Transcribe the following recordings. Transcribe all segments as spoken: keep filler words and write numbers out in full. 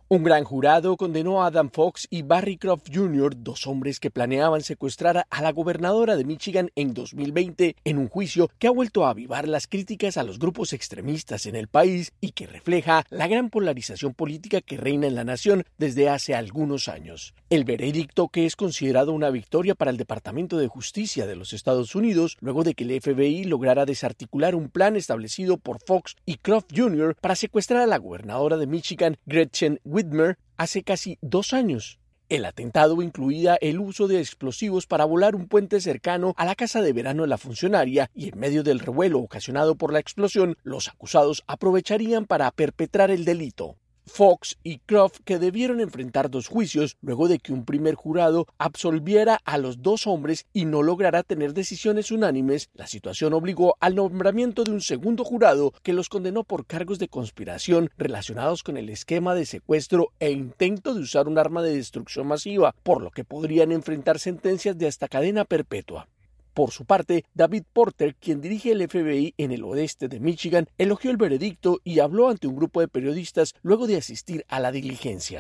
Un gran jurado condenó a Adam Fox y Barry Croft junior, dos hombres que planeaban secuestrar a la gobernadora de Michigan en dos mil veinte, en un juicio que ha vuelto a avivar las críticas a los grupos extremistas en el país y que refleja la gran polarización política que reina en la nación desde hace algunos años. El veredicto, que es considerado una victoria para el Departamento de Justicia de los Estados Unidos, luego de que el F B I lograra desarticular un plan establecido por Fox y Croft junior para secuestrar a la gobernadora de Michigan, Gretchen Whitmer, hace casi dos años. El atentado incluía el uso de explosivos para volar un puente cercano a la casa de verano de la funcionaria, y en medio del revuelo ocasionado por la explosión, los acusados aprovecharían para perpetrar el delito. Fox y Croft, que debieron enfrentar dos juicios luego de que un primer jurado absolviera a los dos hombres y no lograra tener decisiones unánimes, la situación obligó al nombramiento de un segundo jurado que los condenó por cargos de conspiración relacionados con el esquema de secuestro e intento de usar un arma de destrucción masiva, por lo que podrían enfrentar sentencias de hasta cadena perpetua. Por su parte, David Porter, quien dirige el F B I en el oeste de Michigan, elogió el veredicto y habló ante un grupo de periodistas luego de asistir a la diligencia.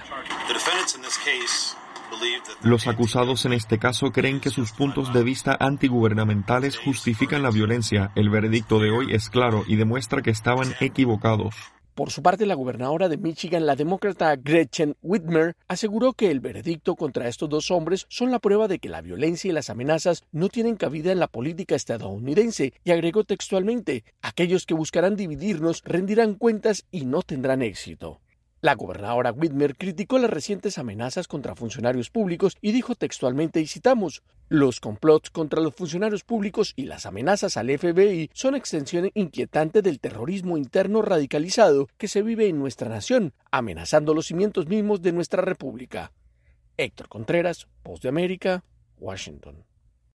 Los acusados en este caso creen que sus puntos de vista antigubernamentales justifican la violencia. El veredicto de hoy es claro y demuestra que estaban equivocados. Por su parte, la gobernadora de Michigan, la demócrata Gretchen Whitmer, aseguró que el veredicto contra estos dos hombres son la prueba de que la violencia y las amenazas no tienen cabida en la política estadounidense, y agregó textualmente: aquellos que buscarán dividirnos rendirán cuentas y no tendrán éxito. La gobernadora Whitmer criticó las recientes amenazas contra funcionarios públicos y dijo textualmente, y citamos: los complots contra los funcionarios públicos y las amenazas al F B I son extensión inquietante del terrorismo interno radicalizado que se vive en nuestra nación, amenazando los cimientos mismos de nuestra república. Héctor Contreras, Voz de América, Washington.